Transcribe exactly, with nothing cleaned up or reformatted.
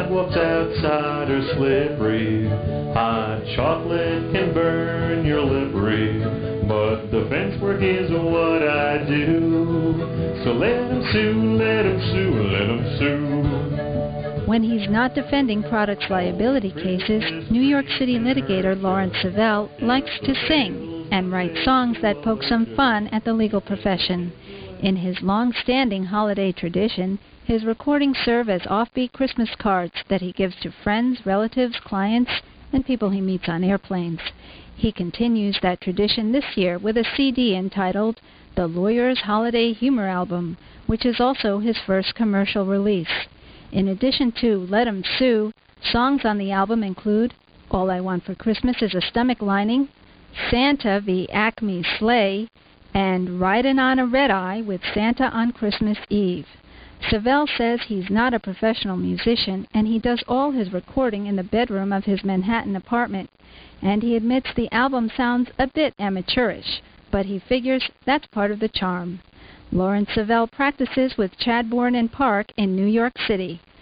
sidewalks outside are slippery. Hot chocolate can burn your livery, but the fence work is what I do. So let 'em sue, let 'em sue, let 'em sue. When he's not defending products liability cases, New York City litigator Lawrence Savelle likes to sing and write songs that poke some fun at the legal profession. In his long-standing holiday tradition, his recordings serve as offbeat Christmas cards that he gives to friends, relatives, clients, and people he meets on airplanes. He continues that tradition this year with a C D entitled The Lawyer's Holiday Humor Album, which is also his first commercial release. In addition to Let 'Em Sue, songs on the album include All I Want for Christmas is a Stomach Lining, Santa v. Acme Sleigh, and Ridin' on a Red Eye with Santa on Christmas Eve. Savelle says he's not a professional musician, and he does all his recording in the bedroom of his Manhattan apartment, and he admits the album sounds a bit amateurish, but he figures that's part of the charm. Lawrence Savelle practices with Chadbourne and Park in New York City.